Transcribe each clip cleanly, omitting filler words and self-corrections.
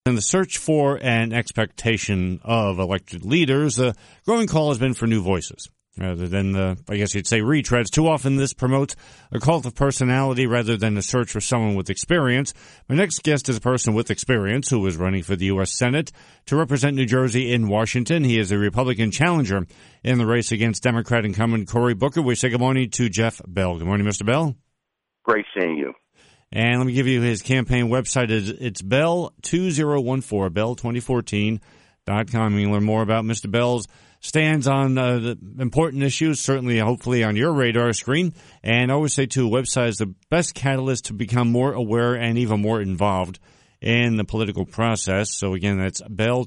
In the search for and expectation of elected leaders, a growing call has been for new voices, rather than I guess you'd say, retreads. Too often this promotes a cult of personality rather than a search for someone with experience. My next guest is a person with experience who is running for the U.S. Senate to represent New Jersey in Washington. He is a Republican challenger in the race against Democrat incumbent Cory Booker. We say good morning to Jeff Bell. Good morning, Mr. Bell. Great seeing you. And let me give you his campaign website. It's Bell2014, Bell2014.com. You can learn more about Mr. Bell's stands on the important issues, certainly, hopefully, on your radar screen. And I always say, too, a website is the best catalyst to become more aware and even more involved in the political process. So, again, that's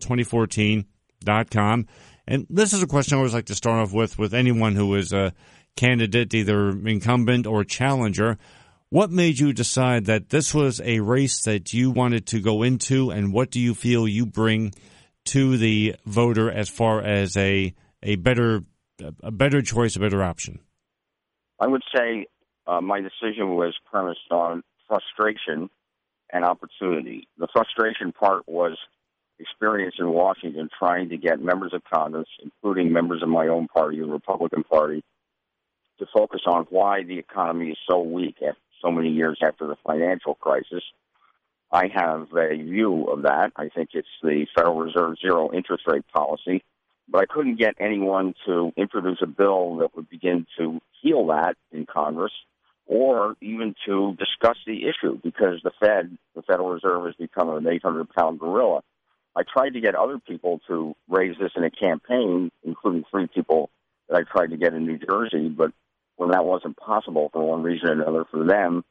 Bell2014.com. And this is a question I always like to start off with anyone who is a candidate, either incumbent or challenger. What made you decide that this was a race that you wanted to go into, and what do you feel you bring to the voter as far as a better choice, a better option? I would say my decision was premised on frustration and opportunity. The frustration part was experience in Washington trying to get members of Congress, including members of my own party, the Republican Party, to focus on why the economy is so weak after so many years after the financial crisis. I have a view of that. I think it's the Federal Reserve zero interest rate policy, but I couldn't get anyone to introduce a bill that would begin to heal that in Congress or even to discuss the issue because the Federal Reserve, has become an 800-pound gorilla. I tried to get other people to raise this in a campaign, including 3 people that I tried to get in New Jersey, but when that wasn't possible for one reason or another for them,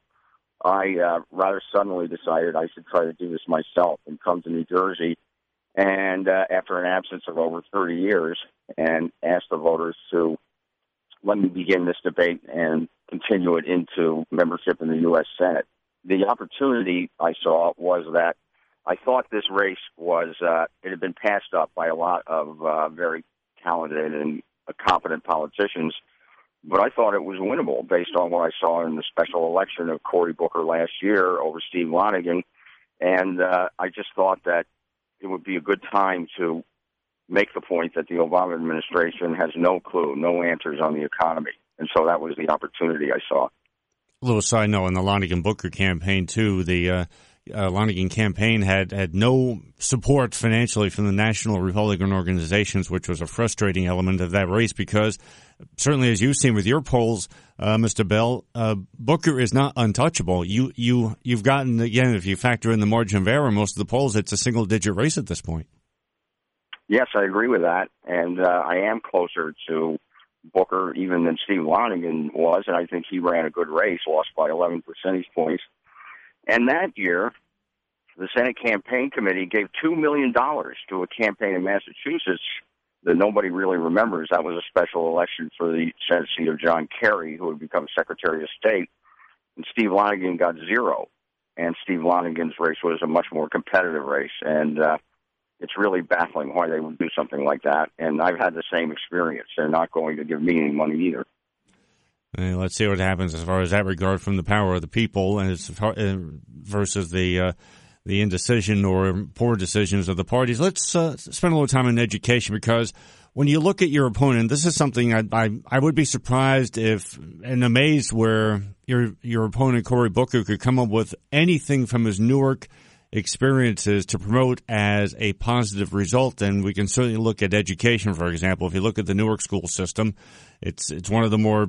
I rather suddenly decided I should try to do this myself and come to New Jersey and after an absence of over 30 years and ask the voters to let me begin this debate and continue it into membership in the U.S. Senate. The opportunity I saw was that I thought this race was, it had been passed up by a lot of very talented and competent politicians, but I thought it was winnable based on what I saw in the special election of Cory Booker last year over Steve Lonegan. And I just thought that it would be a good time to make the point that the Obama administration has no clue, no answers on the economy. And so that was the opportunity I saw. A little side note on the Lonegan-Booker campaign, too. The Lonegan campaign had no support financially from the national Republican organizations, which was a frustrating element of that race because certainly, as you've seen with your polls, Mr. Bell, Booker is not untouchable. You've gotten, again, if you factor in the margin of error, most of the polls, it's a single-digit race at this point. Yes, I agree with that, and I am closer to Booker even than Steve Lonegan was, and I think he ran a good race, lost by 11 percentage points. And that year, the Senate Campaign Committee gave $2 million to a campaign in Massachusetts that nobody really remembers. That was a special election for the Senate seat of John Kerry, who had become Secretary of State. And Steve Lonegan got 0. And Steve Lonegan's race was a much more competitive race. And it's really baffling why they would do something like that. And I've had the same experience. They're not going to give me any money either. Let's see what happens as far as that regard from the power of the people versus the indecision or poor decisions of the parties. Let's spend a little time in education because when you look at your opponent, this is something I would be surprised if and amazed where your opponent, Cory Booker, could come up with anything from his Newark experiences to promote as a positive result. And we can certainly look at education, for example. If you look at the Newark school system, it's one of the more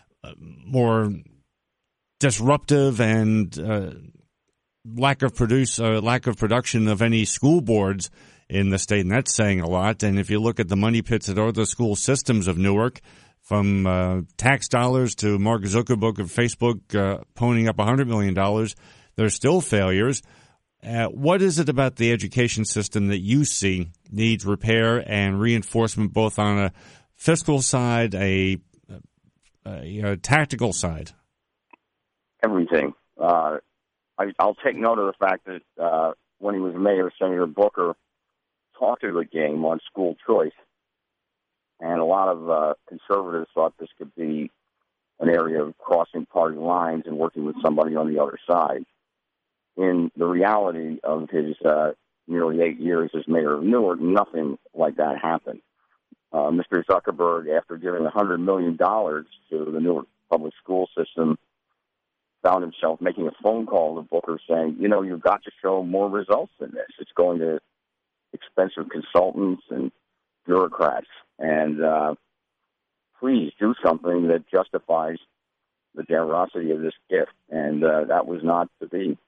disruptive and lack of production of any school boards in the state, and that's saying a lot. And if you look at the money pits that are the school systems of Newark, from tax dollars to Mark Zuckerberg of Facebook ponying up $100 million, there's still failures. What is it about the education system that you see needs repair and reinforcement, both on a fiscal side, a tactical side? Everything. I'll take note of the fact that when he was mayor, Senator Booker talked a good game on school choice, and a lot of conservatives thought this could be an area of crossing party lines and working with somebody on the other side. In the reality of his nearly 8 years as mayor of Newark, nothing like that happened. Mr. Zuckerberg, after giving $100 million to the Newark public school system, found himself making a phone call to Booker saying, you've got to show more results than this. It's going to expensive consultants and bureaucrats. And please do something that justifies the generosity of this gift. And that was not to be.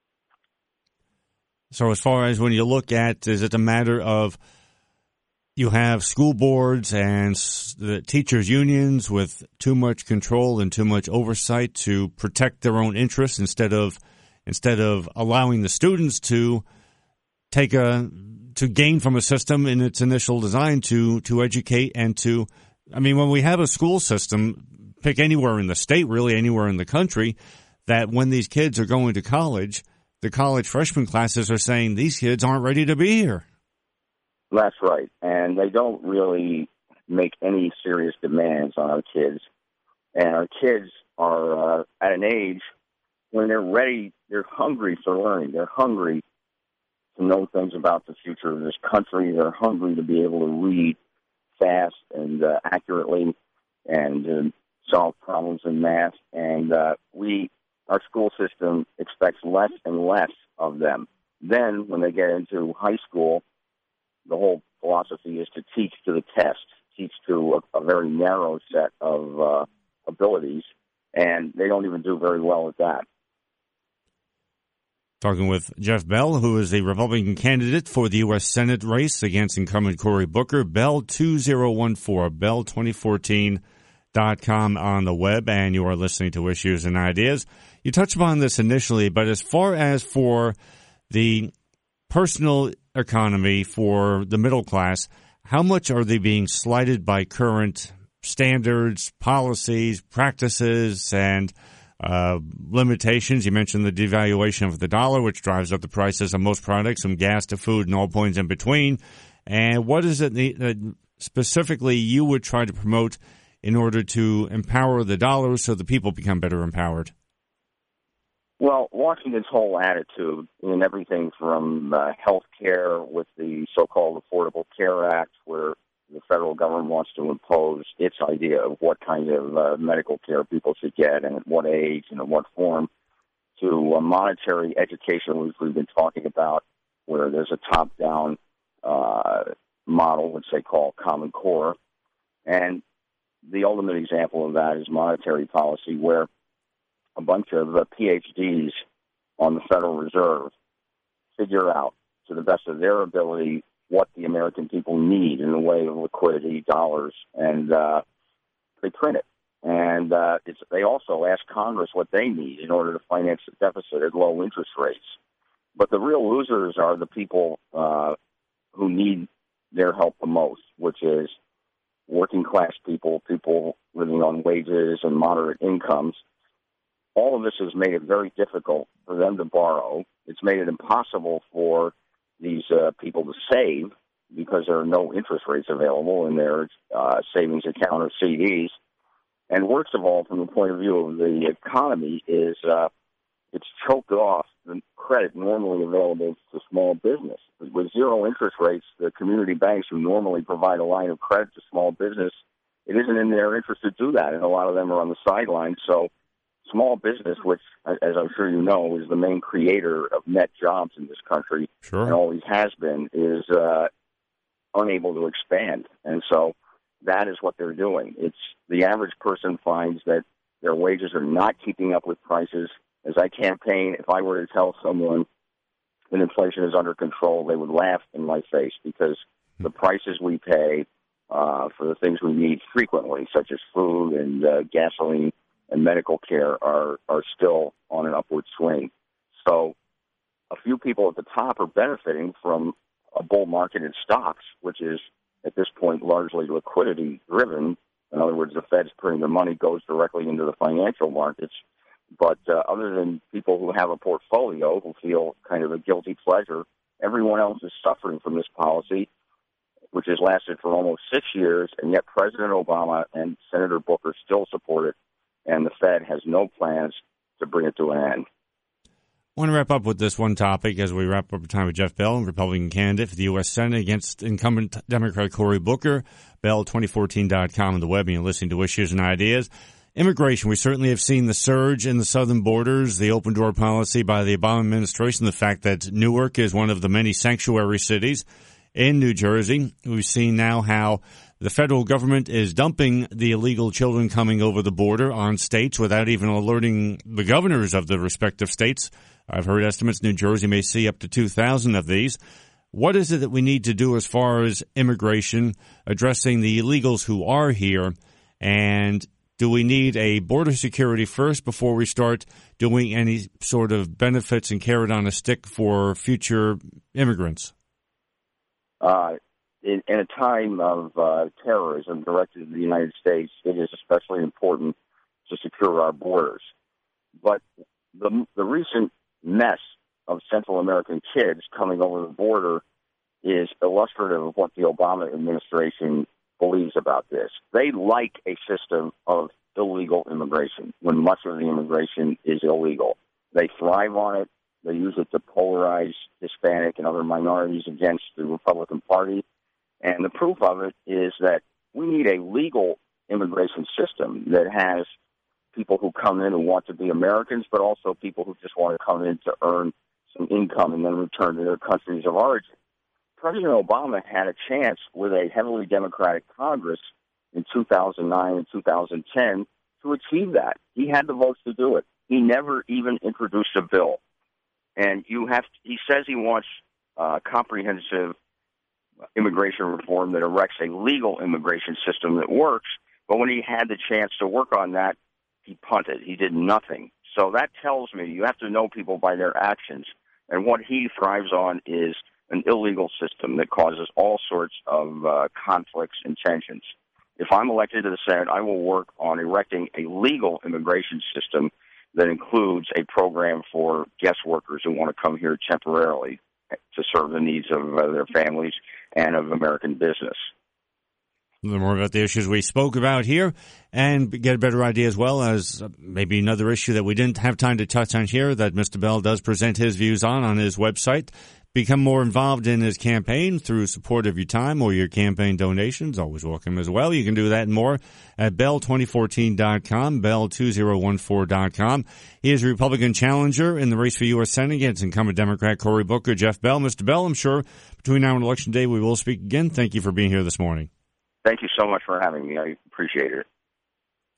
So as far as when you look at, is it a matter of you have school boards and the teachers' unions with too much control and too much oversight to protect their own interests instead of allowing the students to gain from a system in its initial design to educate and to, when we have a school system, pick anywhere in the state, really anywhere in the country, that when these kids are going to college, the college freshman classes are saying these kids aren't ready to be here. That's right. And they don't really make any serious demands on our kids. And our kids are at an age when they're ready, they're hungry for learning. They're hungry to know things about the future of this country. They're hungry to be able to read fast and accurately and solve problems in math. And our school system expects less and less of them. Then when they get into high school, the whole philosophy is to teach to the test, teach to a very narrow set of abilities, and they don't even do very well at that. Talking with Jeff Bell, who is the Republican candidate for the U.S. Senate race against incumbent Cory Booker. Bell 2014, Bell2014.com on the web, and you are listening to Issues and Ideas. You touched upon this initially, but as far as for the personal economy for the middle class, how much are they being slighted by current standards, policies, practices, and limitations? You mentioned the devaluation of the dollar, which drives up the prices of most products, from gas to food and all points in between. And what is it that specifically you would try to promote in order to empower the dollar so the people become better empowered? Well, Washington's whole attitude in everything from health care with the so-called Affordable Care Act, where the federal government wants to impose its idea of what kind of medical care people should get and at what age and in what form, to monetary education, which we've been talking about, where there's a top-down model, which they call Common Core. And the ultimate example of that is monetary policy, where a bunch of PhDs on the Federal Reserve figure out, to the best of their ability, what the American people need in the way of liquidity, dollars, and they print it. And they also ask Congress what they need in order to finance the deficit at low interest rates. But the real losers are the people who need their help the most, which is working class people, people living on wages and moderate incomes. All of this has made it very difficult for them to borrow. It's made it impossible for these people to save because there are no interest rates available in their savings account or CDs. And worst of all, from the point of view of the economy, is it's choked off the credit normally available to small business. With zero interest rates, the community banks who normally provide a line of credit to small business, it isn't in their interest to do that, and a lot of them are on the sidelines. So small business, which, as I'm sure you know, is the main creator of net jobs in this country, sure, and always has been, is unable to expand. And so that is what they're doing. It's the average person finds that their wages are not keeping up with prices. As I campaign, if I were to tell someone that inflation is under control, they would laugh in my face, because the prices we pay for the things we need frequently, such as food and gasoline and medical care, are still on an upward swing. So a few people at the top are benefiting from a bull market in stocks, which is at this point largely liquidity driven. In other words, the Fed's printing the money, goes directly into the financial markets. But other than people who have a portfolio who feel kind of a guilty pleasure, everyone else is suffering from this policy, which has lasted for almost 6 years, and yet President Obama and Senator Booker still support it, and the Fed has no plans to bring it to an end. want to wrap up with this one topic as we wrap up our time with Jeff Bell, Republican candidate for the U.S. Senate against incumbent Democrat Cory Booker. Bell2014.com on the web, and you're listening to Issues and Ideas. Immigration, we certainly have seen the surge in the southern borders, the open door policy by the Obama administration, the fact that Newark is one of the many sanctuary cities in New Jersey. We've seen now how the federal government is dumping the illegal children coming over the border on states without even alerting the governors of the respective states. I've heard estimates New Jersey may see up to 2,000 of these. What is it that we need to do as far as immigration, addressing the illegals who are here, and do we need a border security first before we start doing any sort of benefits and carrot on a stick for future immigrants? In a time of terrorism directed at the United States, it is especially important to secure our borders. But the recent mess of Central American kids coming over the border is illustrative of what the Obama administration believes about this. They like a system of illegal immigration when much of the immigration is illegal. They thrive on it. They use it to polarize Hispanic and other minorities against the Republican Party. And the proof of it is that we need a legal immigration system that has people who come in who want to be Americans, but also people who just want to come in to earn some income and then return to their countries of origin. President Obama had a chance with a heavily Democratic Congress in 2009 and 2010 to achieve that. He had the votes to do it. He never even introduced a bill. And he says he wants comprehensive immigration reform that erects a legal immigration system that works. But when he had the chance to work on that, he punted. He did nothing. So that tells me you have to know people by their actions. And what he thrives on is an illegal system that causes all sorts of conflicts and tensions. If I'm elected to the Senate, I will work on erecting a legal immigration system that includes a program for guest workers who want to come here temporarily to serve the needs of their families and of American business. Learn more about the issues we spoke about here and get a better idea as well as maybe another issue that we didn't have time to touch on here that Mr. Bell does present his views on his website. Become more involved in his campaign through support of your time or your campaign donations. Always welcome as well. You can do that and more at Bell2014.com, Bell2014.com. He is a Republican challenger in the race for U.S. Senate against incumbent Democrat Cory Booker. Jeff Bell. Mr. Bell, I'm sure between now and Election Day we will speak again. Thank you for being here this morning. Thank you so much for having me. I appreciate it.